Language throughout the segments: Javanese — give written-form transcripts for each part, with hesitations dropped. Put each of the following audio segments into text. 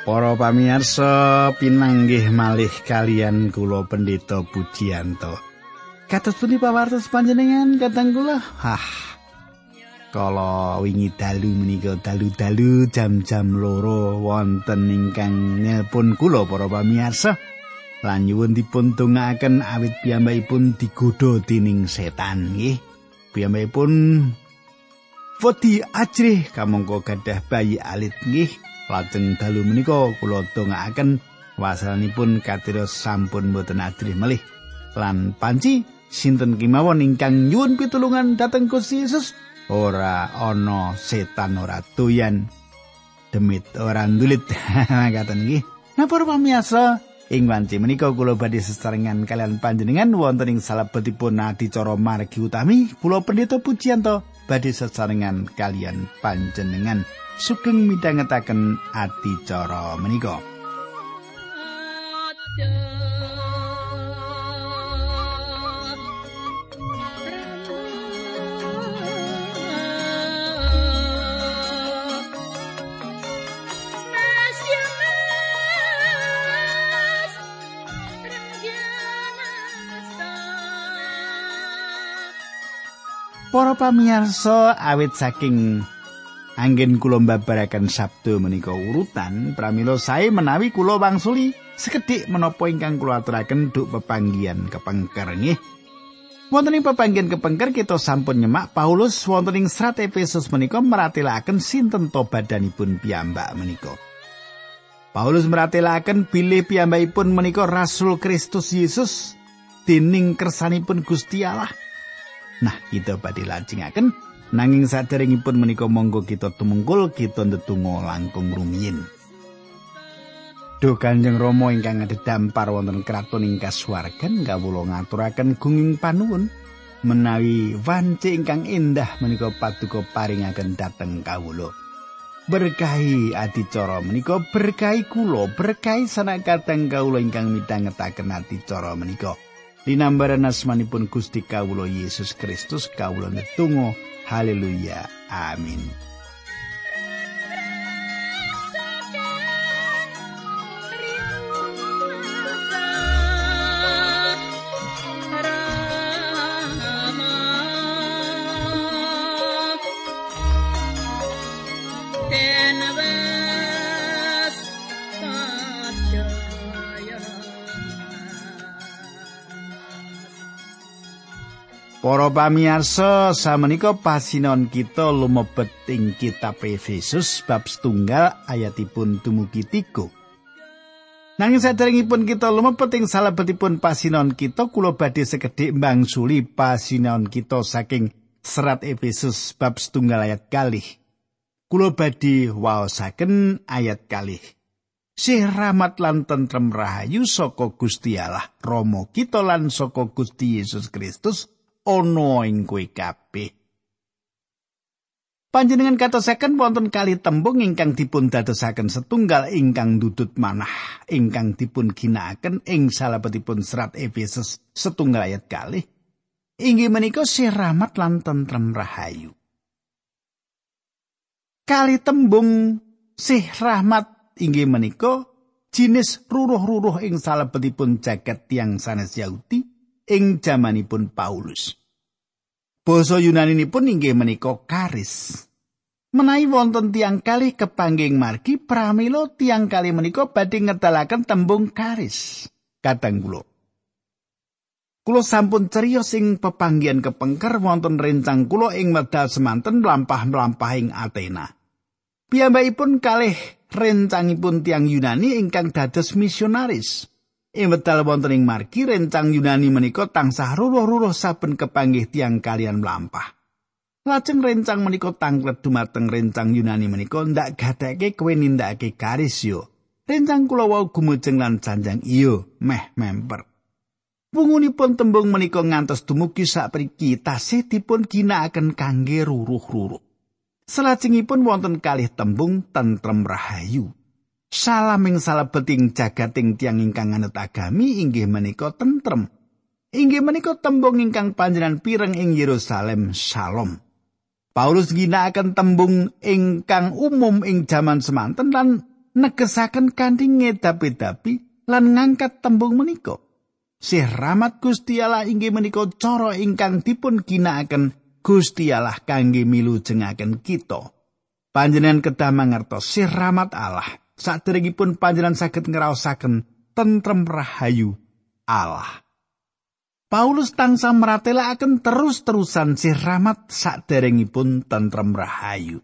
Para pamirsa pinanggih malih kalian kula Pendeta Pujiyanto. Kados pundi pawartos panjenengan kadang kula? Kala wingi dalu menika dalu-dalu jam-jam 2 wonten ingkang nelpon kula para pamirsa. Lan nyuwun dipun dongaaken awit piyambakipun digodha dening setan nggih. Piyambakipun wedi ajrih kamangka gadah bayi alit nggih. Lajeng dalu menika kula dongaaken wasalanipun katira sampun boten adrih melih. Lan panci sinten kemawon ingkang nyuwun pitulungan dhateng Gusti Yesus ora ana setan ora doyan demit ora ndulit ngaten nggih. Nah para pamirsa ing wanci menika kula badhe sesarengan kalian panjenengan wonten ing salebetipun adicara margi utami kula Pendeta Pujiyanto badhe sesarengan kalian panjenengan sugeng midhangetaken adicara menika. Para pamirsa awit saking anggen kula mbabaraken sabda menika urutan pramila sae menawi kula wangsuli sekedhik menapa ingkang kula aturaken duk pepanggihan kepengker nggih. Wonten ing pepanggihan kepengker kita sampun nyemak Paulus wonten ing serat Efesus menika meratelaken sinten to badanipun piyambak menika. Paulus meratelaken bilih piyambakipun menika Rasul Kristus Yesus dening kersanipun Gusti Allah. Nah, kita badhe lajengaken nanging saderengipun menika monggo kita tumungkul kita ndedonga langkung rumiyin. Duh Kanjeng Rama ingkang ngadampar wonten kraton ing kasuwargan kawula ngaturaken gunging panuwun menawi wanci ingkang endah menika paduka paringaken dhateng kawula. Berkahi adicara menika, berkahi kula, berkahi sanakateng kawula ingkang midhangetaken adicara menika. Linambaran asmanipun Gusti kawula Yesus Kristus kawula ndedonga. Haleluya. Amin. Para pamirsa samenika pasinaon kita lumebet ing kitab Efesus bab 1 ayatipun dumugi 3. Nanging saderengipun kita lumebet ing salebetipun pasinaon kita kula badhe sekedhik mbangsuli pasinaon kita saking serat Efesus bab 1 ayat 2. Kula badhe waosaken ayat 2. Sih rahmat lan tentrem rahayu saka Gusti Allah Rama kita lan saka Gusti Yesus Kristus ana ing kowe kabeh. Panjenengan katosaken wonten kalih tembung ingkang dipun dadosaken setunggal ingkang ndudut manah ingkang dipun ginakaken ing salebetipun serat Efesus 1 ayat 2. Inggih menika sih rahmat lan tentrem rahayu. Kalih tembung sih rahmat inggih menika jinis ruruh-ruruh ing salebetipun jagat tiyang sanes Yahudi ing jamanipun Paulus. Basa Yunaninipun inggih menika karis. Menawi wonten tiyang kalih kepanggih margi pramila tiyang kalih menika badhe ngedalaken tembung karis. Kadang kula sampun cariyos ing pepanggihan kepengker wonten rencang kula ing medal semanten mlampah-mlampah ing Athena. Piyambakipun kalih rencangipun tiyang Yunani ingkang dados misionaris. Ing wedal wonten ing margi rencang Yunani menika tansah ruruh-ruruh saben kepanggih tiyang kalian mlampah. Lajeng rencang menika tanglet dumateng rencang Yunani menika ndak gadhake kowe nindakake karis yo. Rencang kula wau gumujeng lan janjang iya meh memper. Wungunipun tembung menika ngantos dumugi sapriki tasih dipun ginakaken kangge ruruh-ruruh. Salajengipun wonten kalih tembung tentrem rahayu. Salaming salebeting jagating tiyang ingkang nganut agami inggih menika tentrem. Inggih menika tembung ingkang panjenengan pireng ing Yerusalem Shalom. Paulus ginakaken tembung ingkang umum ing jaman semanten lan negesaken kanthi ngedapi-dapi lan ngangkat tembung menika. Sih rahmat Gusti Allah inggih menika cara ingkang dipun ginakaken Gusti Allah kangge milujengaken kita. Panjenengan kedah mangertos sih rahmat Allah saderengipun panjenengan saged ngraosaken tentrem rahayu Allah. Paulus tansah mratelaken terus-terusan sih rahmat saderengipun tentrem rahayu.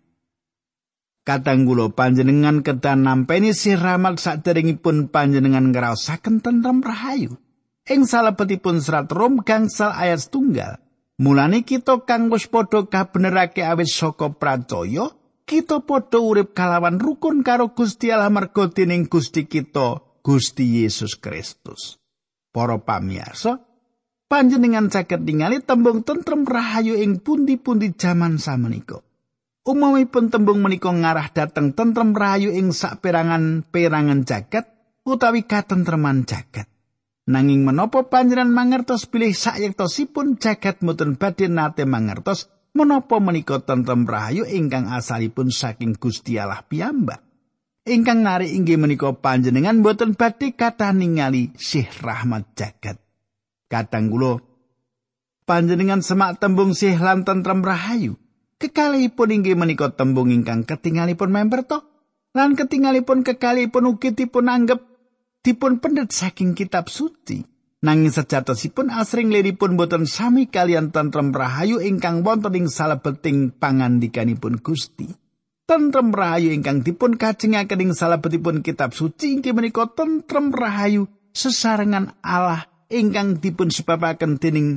Kadang kula panjenengan kedah nampeni sih rahmat saderengipun panjenengan ngraosaken tentrem rahayu. Ing salebetipun serat Rom gangsal ayat 1, mulane kita kang wis padha kabenerake awit saka pracaya, kita padha urip kalawan rukun karo Gusti Allah merga dening Gusti kita, Gusti Yesus Kristus. Para pamirsa, panjenengan saged ningali tembung tentrem rahayu ing pundi-pundi jaman samenika. Umumipun tembung menika ngarah dhateng tentrem rahayu ing saperangan-perangan jagat utawi katentreman jagat. Nanging menapa panjenengan mangertos bilih sayektosipun jagat mboten badhe nate mangertos menapa menika tentrem rahayu ingkang asalipun saking Gusti Allah piyambak. Ingkang narik inggih menika panjenengan mboten badhe kathah ningali sih rahmat jagat. Kadang kula panjenengan semak tembung sih lan tentrem rahayu. Kekalihipun inggih menika tembung ingkang ketingalipun member to, lan ketingalipun kekalihipun ugi dipun anggep dipun pendet saking kitab suci. Nanging sejatosipun asring liripun boten sami kalian tentrem rahayu ingkang wonten ing salebeting pangandikanipun Gusti. Tentrem rahayu ingkang dipun kajengaken ing salebetipun kitab suci inggih menika tentrem rahayu sesarengan Allah ingkang dipun sebabaken dening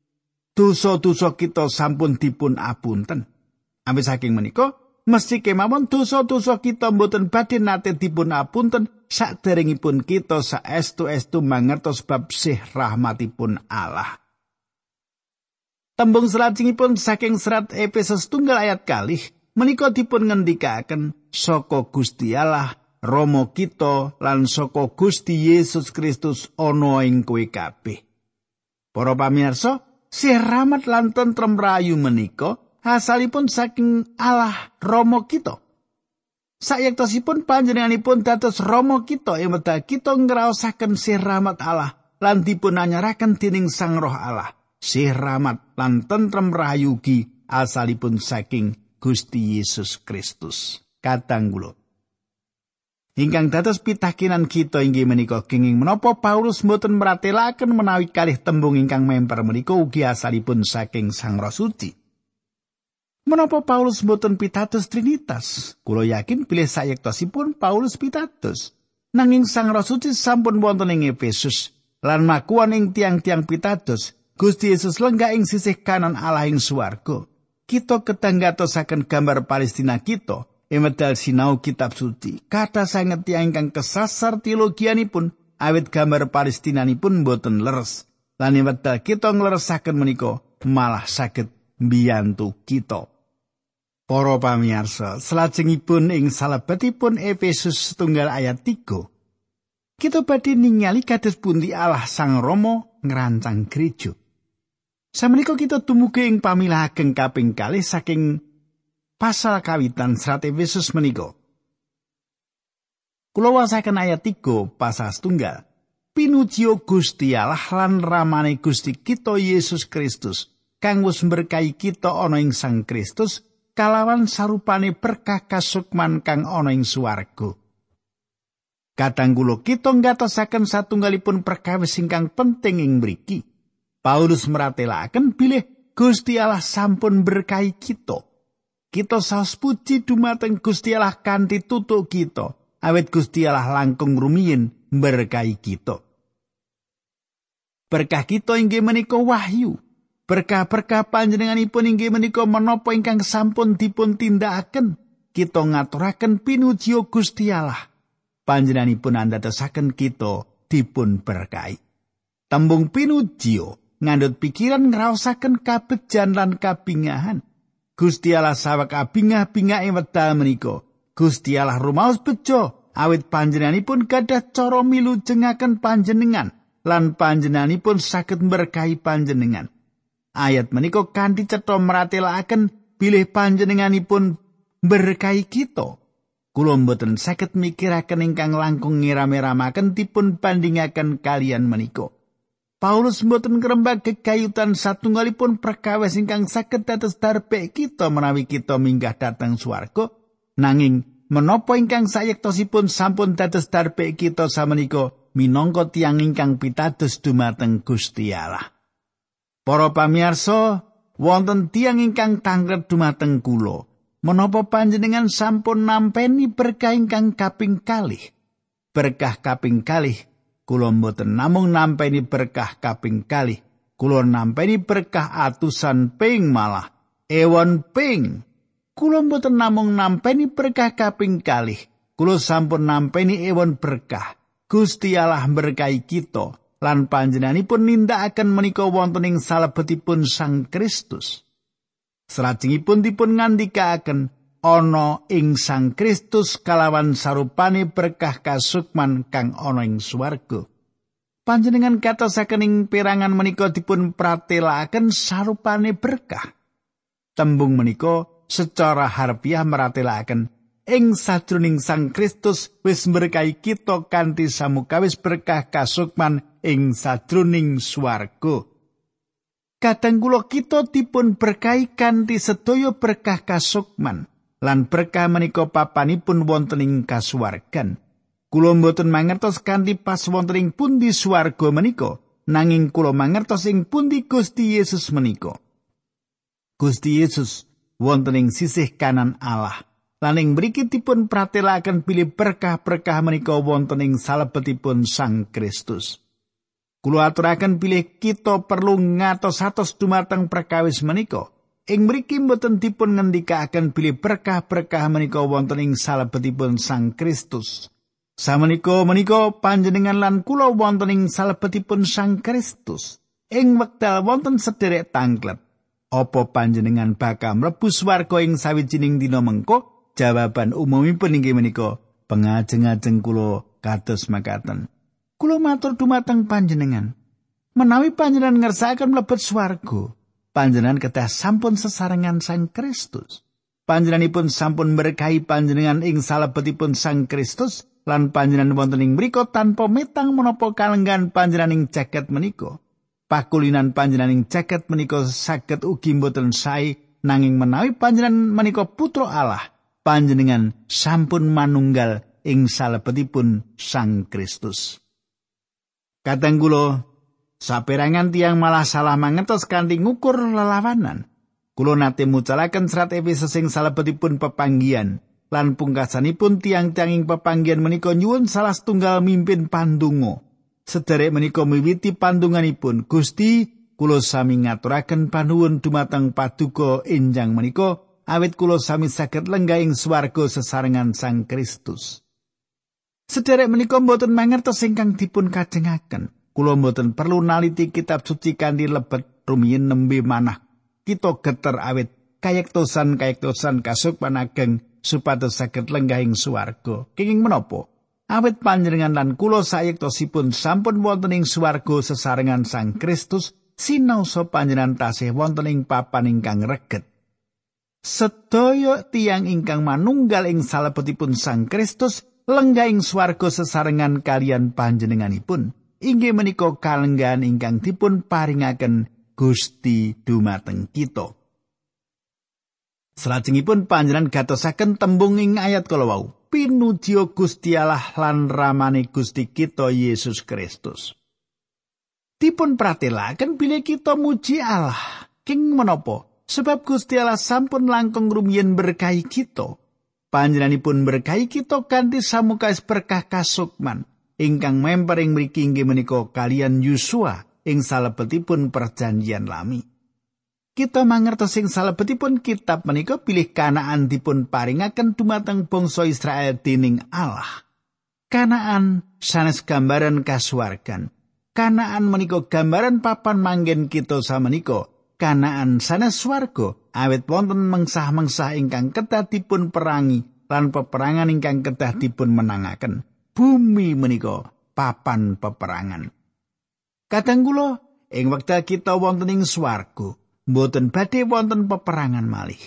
dosa-dosa kita sampun dipun apunten. Awit saking menika mesti kemawon dosa-dosa kita mboten badhe nate dipun apunten saderengipun kita saestu-estu mangertos bab sih rahmatipun Allah. Tembung salajengipun saking serat Efesus 1 ayat 2 menika dipun ngendikaken saka Gusti Allah Rama kita lan saka Gusti Yesus Kristus ana ing kowe kabeh. Para pamirsa, sih rahmat lan tentrem rahayu menika asalipun saking Allah Rama kita. Sayektosipun panjenenganipun dados Rama kita ing wekdal kita ngraosaken sih rahmat Allah lan dipun anyaraken dening Sang Roh Allah. Sih rahmat lan tentrem rahayu ugi asalipun saking Gusti Yesus Kristus. Kadang kula ingkang dados pitakenan kita inggih menika kenging menapa Paulus mboten mratelaken menawi kalih tembung ingkang memper menika ugi asalipun saking Sang Roh Suci. Menapa Paulus mboten pitados Trinitas? Kula yakin bilih sayektosipun Paulus pitados. Nanging Sang Roh Suci sampun wonten ing Efesus lan makuan ing tiang-tiang pitados. Gusti Yesus lenggah ing sisih kanan Allah ing swarga. Kita ketanggatosaken gambar Palestina kita ing medal sinau kitab suci. Kathah sanget tiyang ingkang kesasar teologianipun awit gambar Palestinanipun mboten leres. Lan ing medal kita ngleresaken menika malah saged mbiyantu kita. Para pamirsa, salajengipun ing salebetipun Efesus 1 ayat 3, kita badhe ningali kados pundi Allah Sang Rama ngrancang gereja. Samenika kita dumugi ing pamilah ageng kaping 2 saking pasal kawitan serat Efesus menika. Kula wasaken ayat 3 pasal 1. Pinujio Gusti Allah lan ramane Gusti kita Yesus Kristus kang wis berkahi kita ana ing Sang Kristus kalawan sarupane berkah kasukman kang ana ing swarga. Kadang kula kita ngatosaken satunggalipun perkawis ingkang penting ing mriki. Paulus meratelaken bilih Gusti Allah sampun berkahi kita. Kita saos puji dumateng Gusti Allah kanthi tutuk kita, awit Gusti Allah langkung rumiyin berkahi kita. Berkah kita inggih menika wahyu. Berkah-berkah panjenenganipun inggih menika menapa ingkang sampun dipun tindakaken. Kita ngaturaken pinujio Gusti Allah. Panjenenganipun andadosaken kita dipun berkahi. Tembung pinujio ngandhut pikiran ngraosaken kabejan lan kabingahan. Gusti Allah saweg abingah-bingah ing wekdal menika. Gusti Allah rumaos bejo awit panjenenganipun gadah cara milujengaken panjenengan lan panjenenganipun saged berkahi panjenengan. Ayat menika kanthi cetha mratelaken bilih panjenenganipun berkahi kita. Kula mboten saged mikiraken ingkang langkung ngiram-iramaken dipun bandingaken kalian menika. Paulus mboten ngrembak gegayutan satunggalipun perkawis ingkang saged dados darbek kita menawi kita minggah dhateng swarga, nanging menapa ingkang sayektosipun sampun dados darbek kita samenika minangka tiyang ingkang pitados dumateng Gusti Allah. Para pamirsa, wonten tiyang ingkang tanglet dumateng kula. Menapa panjenengan sampun nampeni berkah ingkang kaping kalih? Berkah kaping kalih, kula mboten namung nampeni berkah kaping kalih, kula nampeni berkah atusan ping malah ewon ping. Kula mboten namung nampeni berkah kaping kalih, kula sampun nampeni ewon berkah. Gusti Allah berkahi kita lan panjenenganipun nindakaken menika wonten ing salebetipun Sang Kristus. Salajengipun dipun ngandikaken ana ing Sang Kristus kalawan sarupane berkah kasukman kang ana ing swarga. Panjenengan katosaken ing perangan menika dipun pratelakaken sarupane berkah. Tembung menika secara harfiah meratelaken ing sajroning Sang Kristus wis berkahi kita kanthi samukawis berkah kasukman ing sajroning swarga. Kadang kula kita dipun berkahi kanthi sedaya berkah kasukman lan berkah menika papanipun wonten ing kasuwargan. Kula mboten mangertos kanthi pas wonten ing pundi swarga menika, nanging kula mangertos ing pundi Gusti Yesus menika. Gusti Yesus wonten ing sisih kanan Allah. Lan ing mriki dipun pratelaken bilih berkah-berkah menika wonten ing salebetipun Sang Kristus. Kula aturaken bilih kita perlu ngatos-atos dumateng perkawis menika. Ing mriki mboten dipun ngendikaken bilih berkah-berkah menika wonten ing salebetipun Sang Kristus. Samenika menika panjenengan lan kula wonten ing salebetipun Sang Kristus. Ing wekdal wonten sederek tanglet, apa panjenengan bakal mlebu swarga ing sawijining dina mengko? Jawaban umumipun inggih menika pengajeng-ajeng kula kados makaten. Kula matur dumateng panjenengan, menawi panjenengan ngersakaken mlebet swarga, panjenengan kedah sampun sesarengan Sang Kristus. Panjenenganipun sampun berkahi panjenengan ing salebetipun Sang Kristus lan panjenengan wonten ing mriku tanpa metang menapa kalenggan panjenengan ing jagat menika. Pakulinan panjenengan ing jagat menika saged ugi mboten sae, nanging menawi panjenengan menika putra Allah, panjenengan sampun manunggal ing salebetipun Sang Kristus. Kadang kula saperangan tiyang malah salah mangertos kanthi ngukur lelawanan. Kula nate mucalaken serat Efesus ing salebetipun pepanggihan lan pungkasanipun tiyang-tiyang ing pepanggihan menika nyuwun salah setunggal mimpin pandonga. Sederek menika miwiti pandonganipun, Gusti, kula sami ngaturaken panuwun dumateng paduka enjang menika awit kula sami saged lenggah ing swarga sesarengan Sang Kristus. Sederek menika mboten mangertos ingkang dipun kajengaken. Kula mboten perlu naliti kitab suci kanthi lebet rumiyin nembe manah kita geter awit kayektosan kasukman ageng supados saged lenggah ing swarga. Kenging menapa? Awit panjenengan lan kula sayektosipun sampun wonten ing swarga sesarengan Sang Kristus, sinaosa panjenengan tasih wonten ing papan ingkang reget. Sedaya tiyang ingkang manunggal ing salebetipun Sang Kristus lenggah ing swarga sesarengan kalian panjenenganipun. Inggih menika kalenggahan ingkang dipun paringaken Gusti dumateng kita. Salajengipun panjenengan gatosaken tembung ing ayat kala wau, pinuji Gusti Allah lan ramane Gusti kita Yesus Kristus. Dipun pratelaken bilih kita muji Allah. King menapa? Sebab Gusti Allah sampun langkung rumiyin berkahi kita. Panjenenganipun berkahi kita kanthi samukawis berkah kasukman ingkang memper ing mriki inggih menika kalian Yosua ing salebetipun perjanjian lami. Kita mangertos ing salebetipun kitab menika bilih Kanaan dipun paringaken dumateng bangsa Israel dening Allah. Kanaan sanes gambaran kasuwargan. Kanaan menika gambaran papan manggen kita samenika. Kanaan sanes swarga awit wonten mengsah-mengsah ingkang kedah dipun perangi lan peperangan ingkang kedah dipun menangaken. Bumi menika papan peperangan. Kadang kula ing wekdal kita wonten ing swarga, mboten badhe wonten peperangan malih.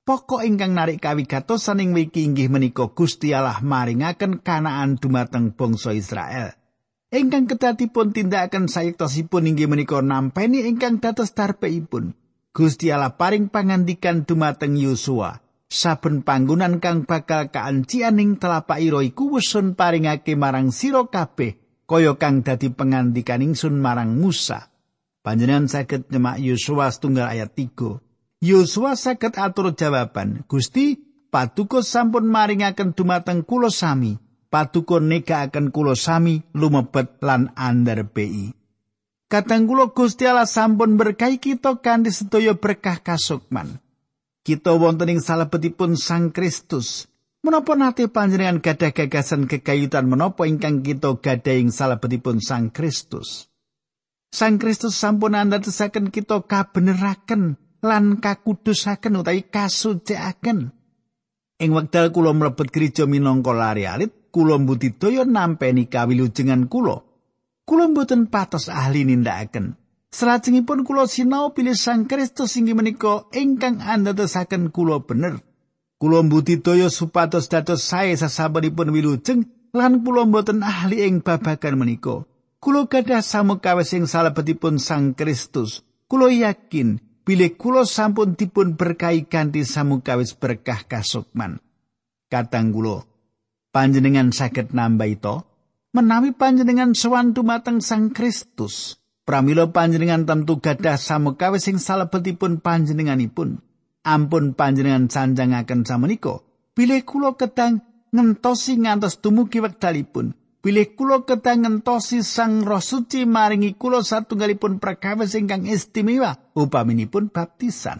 Pokok ingkang narik kawigatosan ing mriki inggih menika Gusti Allah maringaken Kanaan dumateng bangsa Israel. Ingkang kedatipun tindakaken sayektosipun inggih menika nampeni ingkang dados darpeipun. Gusti Allah paring pangandikan dumateng Yosua, saben panggonan kang bakal kaancian ing telapak ira iku wesun paringake marang sira kabeh kaya kang dadi pangandikan ingsun marang Musa. Panjenengan saged nyemak Yosua 1 ayat 3. Yosua saged atur jawaban, Gusti, paduka sampun maringaken dumateng kula sami, paduka negakaken kula sami lumebet lan andarbei. Kadang kula Gusti Allah sampun berkahi kita kanthi sedaya berkah kasukman. Kita wonten ing salebetipun Sang Kristus. Menapa nate panjenengan gadah gagasan kekayutan menapa ingkang kita gadah ing salebetipun Sang Kristus? Sang Kristus sampun andadosaken kita kabeneraken lan kakudusaken utawi kasucikaken. Ing wekdal kula mlebet gereja minangka lare alit, kula mbudidaya nampeni kawilujengan kula. Kula mboten patos ahli nindakaken. Salajengipun kula sinau pilih Sang Kristus inggih menika ingkang andadosaken kula bener. Kula mbudidaya supados dados sae sasampunipun wilujeng lan kula mboten ahli ing babagan menika. Kula gadah samukawis ing salebetipun Sang Kristus. Kula yakin bilih kula sampun dipun berkahi kanthi samukawis berkah kasukman. Kadang kula panjenengan saged nambahi to menawi panjenengan sowan dumateng Sang Kristus. Pramila panjenengan tentu gadah samukawis ing salebetipun panjenenganipun. Ampun panjenengan sanjangaken samenika. Bilih kula kedang ngentosi ngantos dumugi wekdalipun. Bilih kula kedah ngentosi Sang Roh Suci maringi kula satunggalipun perkawis ingkang istimewa upaminipun baptisan.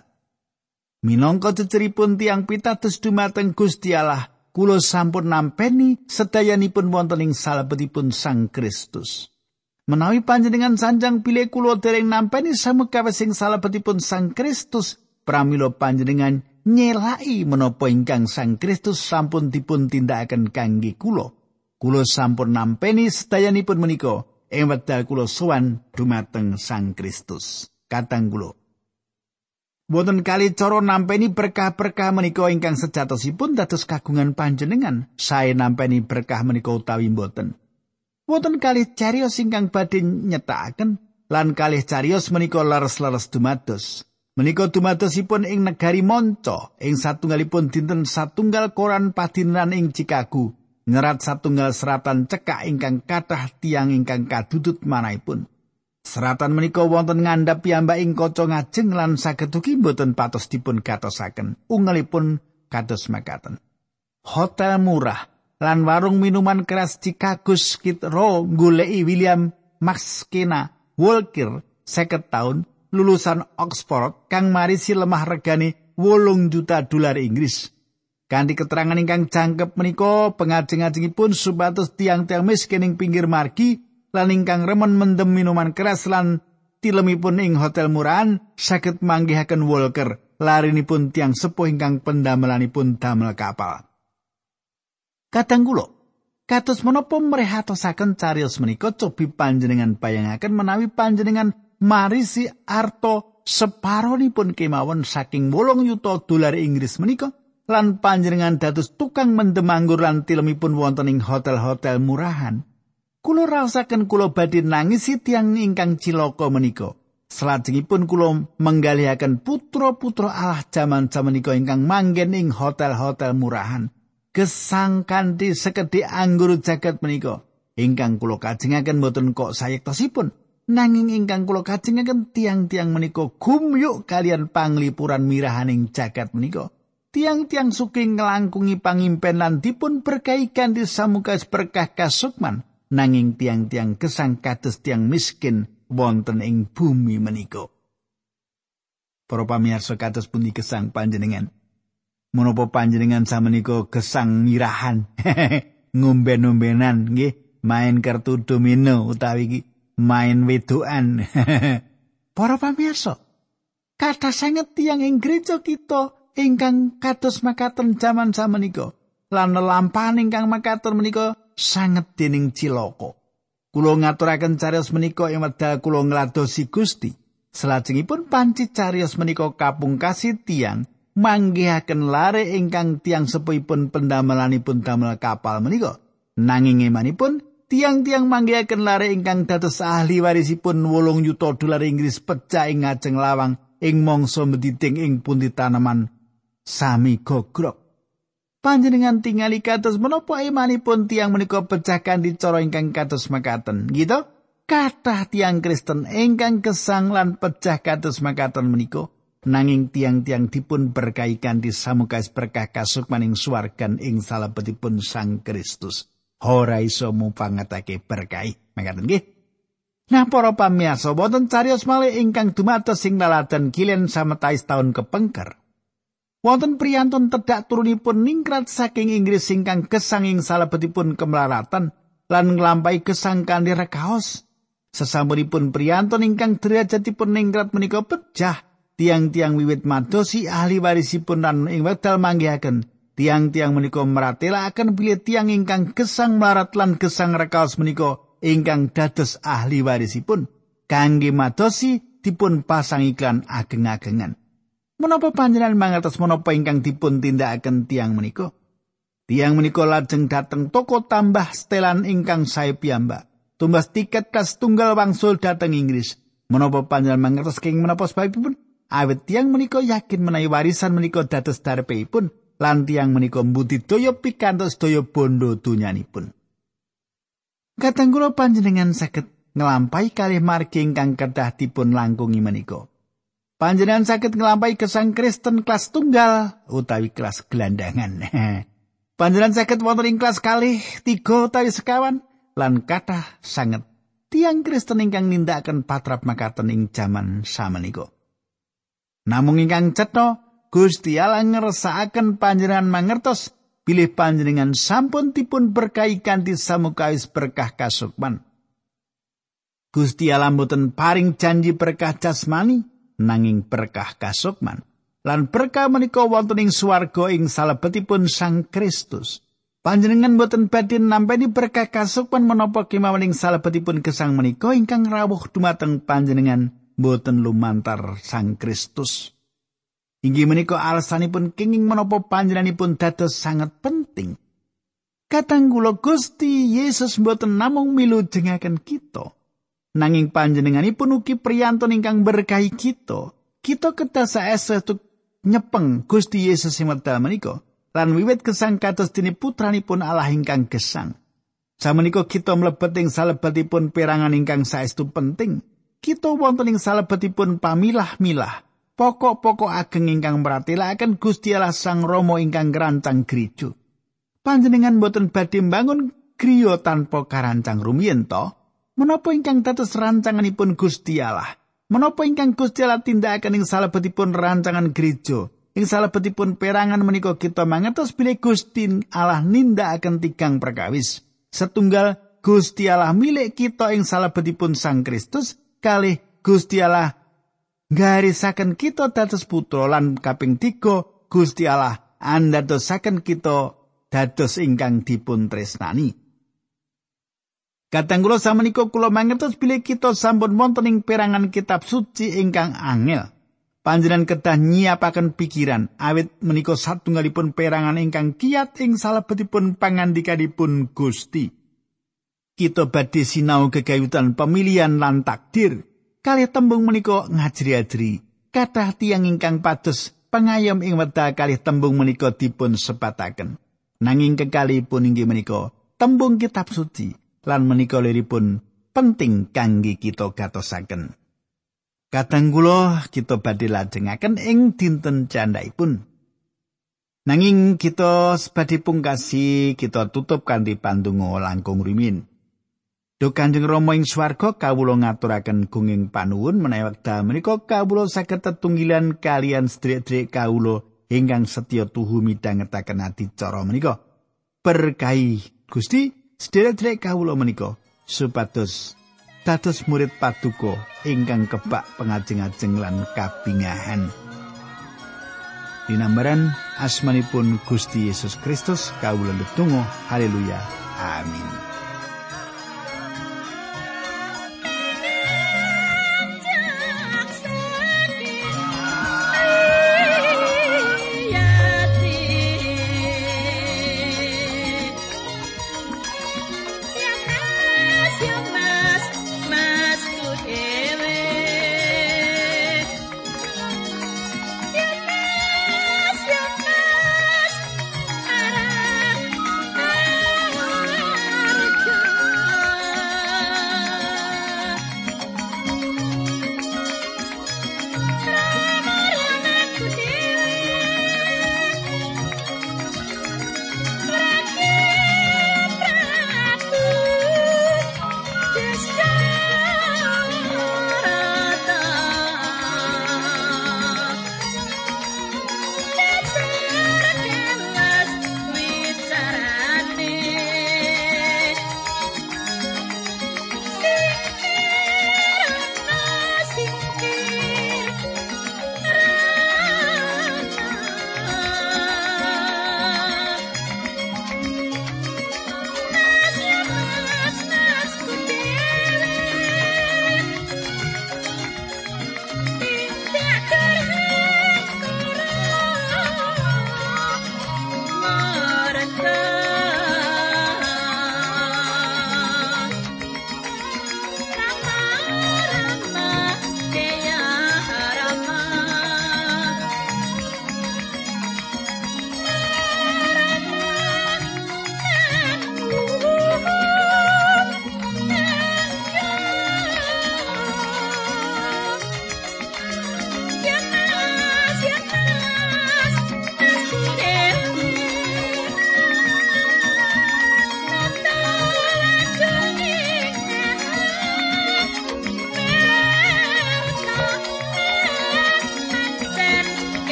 Minangka ceceripun tiang pitados dumateng Gusti Allah, kula sampun nampeni sedayanipun wonten ing salebetipun Sang Kristus. Menawi panjenengan sanjang bilih kula dereng nampeni samukawis ing salebetipun Sang Kristus, pramila panjenengan nyelaki menapa ingkang Sang Kristus sampun dipun tindakaken kangge kula. Kula sampun nampeni sedayanipun menika ing wekdal kula sowan dumateng Sang Kristus. Katang kula boten kali cara nampeni berkah-berkah menika ingkang sejatosipun dados kagungan panjenengan. Sae nampeni berkah menika utawi boten. Boten kalih cariyos ingkang badhe nyetakaken lan kalih cariyos menika leres-leres dumados. Menika dumadosipun ing negari manca ing satunggalipun dinten satunggal koran padinan ing Chicago. Nyerat satunggal seratan cekak ingkang kathah tiyang ingkang kadudut manahipun. Seratan menika wonten ngandhap piyambak ing kaca ngajeng lan saged ugi boten patos dipun gatosaken. Ungelipun kados makaten. Hotel murah lan warung minuman keras Chicago Skid Row goleki William McKenna Walker 50 taun lulusan Oxford kang marisi lemah regane $8 juta Inggris. Kanthi keterangan ingkang jangkep menika pengajeng-ajengipun supados tiang-tiang miskin ing pinggir margi lan ingkang remen mendem minuman keras lan tilemipun ing hotel murahan saged manggihaken Walker larinipun tiang sepuh ingkang pendamelanipun damel kapal. Kadang kula kados menapa mrehatosaken cariyos menika cobi panjenengan bayangaken menawi panjenengan marisi arta separonipun kemawon saking $8 yuta Inggris menika lan panjenengan dados tukang mendem anggur lan tilemipun wonten ing hotel-hotel murahan. Kula rasaken kula badhe nangisi tiyang ingkang cilaka menika. Salajengipun kula menggalihaken putra-putra Allah jaman samenika ingkang manggen ing hotel-hotel murahan. Gesang kanthi sekedhik anggur jagat menika ingkang kula kajengaken boten kok sayektosipun, nanging ingkang kula kajengaken tiang-tiang menika gumyuk kalian panglipuran mirahaning jagat menika. Tiang-tiang suking nglangkungi pangimpen lan dipun berkahi kanthi samukawis berkah kasukman, nanging tiang-tiang gesang kados tiang miskin wonten ing bumi menika. Para pamirsa kados pundi gesang panjenengan? Menapa panjenengan samenika gesang mirahan, ngomben-ombenan nggih, main kartu domino utawi main wedokan. Para pamirsa, kathah sanget tiyang ing gereja kita ingkang kados makaten jaman samenika lan lelampahan ingkang makaten menika sanget dening cilaka. Kula ngaturaken cariyos menika ing wekdal kula ngladosi Gusti. Salajengipun panci cariyos menika kapungkasi tiyang manggihaken lare ingkang tiyang sepuhipun pendamelanipun damel kapal menika. Nanging emanipun tiang-tiang manggihaken lare ingkang dados ahli warisipun $8 juta Inggris pecah ing ngajeng lawang ing mangsa mediding ing pundi taneman sami gogrok. Panjenengan tingali kados menapa emanipun tiang menika pecah kanthi cara ingkang kados makaten. Gitu? Kathah tiang Kristen ingkang gesang lan pecah kados makaten menika. Nanging tiang-tiang dipun berkahi kanthi samukais berkah kasukmaning swargan ing salebetipun Sang Kristus. Ora iso mupangatake berkahi. Mekaten nggih. Nah, para pamirsa, wonten cariyos malih ingkang dumados ing laladan Kilen sametawis taun kepengker. Wonten priyantun tedhak turunipun ningrat saking Inggris ingkang gesang ing salebetipun kemelaratan lan nglampahi gesang kanthi rekaos. Sasampunipun priyantun ingkang derajatipun ningrat menika pecah. Tiang-tiang wiwit madosi ahli warisipun lan ing wekdal manggihaken tiang-tiang menika meratelaken bilih tiang ingkang gesang mlarat lan gesang rekaos menika ingkang dados ahli warisipun kangge madosi dipun pasang iklan ageng-agengan. Menapa panjenengan mangertos menapa ingkang dipun tindakaken tiang menika? Tiang menika lajeng dhateng toko tambah setelan ingkang sae piyambak. Tumbas tiket kas tunggal wangsul dhateng Inggris. Menapa panjenengan mangertos kenging menapa sebabipun? Awit tiang menika yakin menawi warisan menika dados darepipun lan tiang menika mbudidaya pikantos daya bondo donyanipun. Kadang kula panjenengan saged nglampahi kalih margi ingkang kedah dipun langkungi menika. Panjenengan saged nglampahi gesang Kristen kelas tunggal utawi kelas gelandangan. Panjenengan saged wonten ing kelas kalih, 3 utawi sekawan lan kathah sanget tiang Kristen ingkang nindakaken patrap makaten ing jaman samenika. Namung ingkang cetha Gusti Allah ngersakaken panjenengan mangertos bilih panjenengan sampun dipun berkahi kanthi samukawis berkah kasukman. Gusti Allah mboten paring janji berkah jasmani nanging berkah kasukman. Lan berkah menika wonten ing swarga ing salebetipun Sang Kristus. Panjenengan mboten badhe nampi berkah kasukman menapa kemawon ing salebetipun gesang menika ingkang rawuh dumateng panjenengan mboten lumantar Sang Kristus. Inggih menika alasanipun kenging menapa panjenenganipun dados sangat penting. Kadang kula Gusti Yesus mboten namung milujengaken kita, nanging panjenenganipun ugi priyantun ingkang berkahi kita. Kita kedah saestu nyepeng Gusti Yesus ing wekdal menika lan wiwit gesang kados dene putranipun Allah ingkang gesang. Samenika kita mlebet ing salebetipun perangan ingkang saestu penting. Kita wonten ing salebetipun pamilah-milah, pokok-pokok ageng ingkang meratelaken Gusti Allah Sang Rama ingkang ngrancang gereja. Panjenengan boten badhe mbangun griya tanpa karancang rumiyin to? Menapa ingkang dados rancanganipun Gusti Allah? Menapa ingkang Gusti Allah tindakaken ing salebetipun rancangan gereja? Ing salebetipun perangan menika kita mangertos bilih Gusti Allah nindakaken 3 perkawis. Setunggal Gusti Allah milik kita ing salebetipun Sang Kristus. Kalih Gusti Allah ngarisaken kita dados putra lan kaping 3 Gusti Allah andadosaken kita dados ingkang dipun tresnani. Kadang kula samenika kula mangertos bilih kita sampun wonten ing perangan kitab suci ingkang angel. Panjenengan kedah nyiapaken pikiran awit menika satunggalipun perangan ingkang kiyat ing salebetipun pangandikanipun Gusti. Kita badhe sinau gegayutan pemilihan lan takdir. Kalih tembung menika ngajri-ajri. Kathah tiyang ingkang pados pangayom ing wekdal kalih tembung menika dipun sebataken. Nanging kekalihipun inggih menika tembung kitab suci lan menika liripun penting kangge kita gatosaken. Kadang kula kita badhe lajengaken ing dinten candhaipun. Nanging kita badhe pungkasi kita tutup kanthi pandonga langkung rumiyin. Duh Kanjeng Rama ing swarga kawula ngaturaken gunging panuwun menawi wekdal menika kawula saged tetunggilan kalian sedherek-sedherek kawula ingkang setya tuhu midhangetaken adicara menika. Berkahi Gusti sedherek-sedherek kawula menika supados dados murid paduka ingkang kebak pengajeng-ajeng lan kabingahan. Dinambaran asmanipun Gusti Yesus Kristus kawula ndedonga haleluya amin.